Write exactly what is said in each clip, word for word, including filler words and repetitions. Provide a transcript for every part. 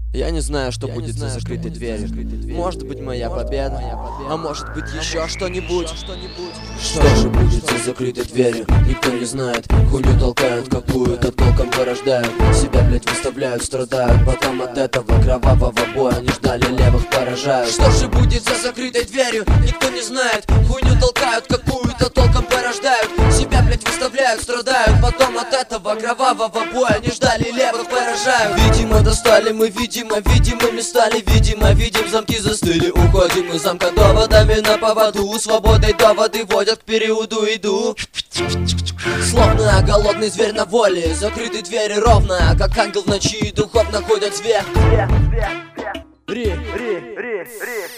Я не знаю, что Я будет знаю, за закрытой дверью. Может быть, моя победа, а может быть, еще что-нибудь. Что же будет за закрытой дверью? Никто не знает. Хуйню толкают какую-то, толком порождают. Себя, блять, выставляют, страдают. Потом от этого кровавого боя не ждали, левых поражают. Что же будет за закрытой дверью? Никто не знает. Хуйню толкают какую-то, толком порождают. Себя, блять, выставляют, страдают. Потом от этого кровавого боя не ждали, левых поражают. Видимо, достали мы, видимо, видимыми стали. Видимо, видим, замки застыли. Уходим из замка доводами на поводу. Свободой доводы водят к периоду иду. Словно голодный зверь на воле. Закрыты двери ровно, как ангел в ночи. Духов находят зверь. Ри, ри, ри, ри.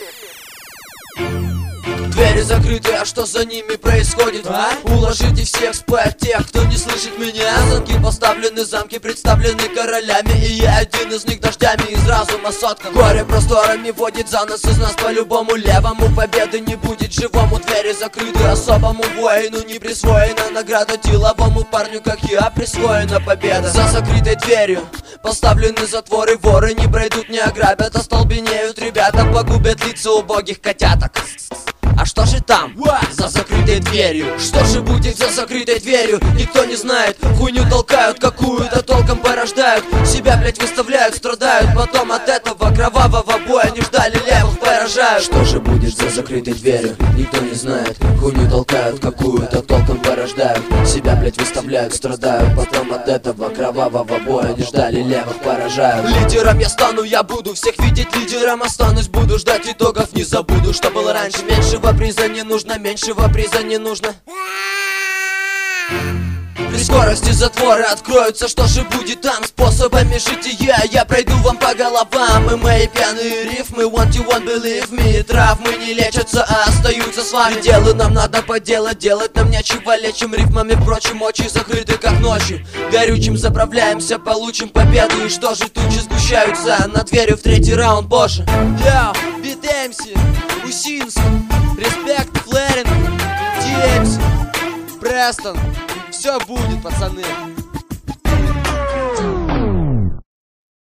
Двери закрыты, а что за ними происходит? А? Уложите всех спать, тех, кто не слышит меня. Замки поставлены, замки представлены королями. И я один из них дождями из разума соткан. Горе просторами водит за нас из нас по-любому. Левому победы не будет живому. Двери закрыты, особому воину не присвоена награда. Деловому парню, как я, присвоена победа. За закрытой дверью поставлены затворы. Воры не пройдут, не ограбят, остолбенеют ребята. Погубят лица убогих котяток. А что же там за закрытой дверью? Что же будет за закрытой дверью? Никто не знает. Хуйню толкают какую-то, толком порождают. Себя, блять, выставляют, страдают. Потом от этого кровавого боя не ждали, левых поражают. Что же будет за закрытой дверью? Никто не знает. Хуйню толкают какую-то, толком порождают. Себя, блять, выставляют, страдают. Потом от этого кровавого боя не ждали, левых поражают. Лидером я стану, я буду всех видеть лидером. Останусь, буду ждать итогов, не забуду, что было раньше. Меньшего приза не нужно, меньшего приза не нужно. При скорости затворы откроются, что же будет там? Способами жития я пройду вам по головам. И мои пьяные рифмы, want you won't believe me. Травмы не лечатся, а остаются с вами. Дело нам надо поделать, делать нам нечего. Лечим рифмами, впрочем, очи закрыты как ночью. Горючим заправляемся, получим победу. И что же тучи сгущаются над дверью в третий раунд, боже. Йоу, Бит эм си, Усинск, респект, Флэринг, Ди эм си, Престон. Все будет, пацаны.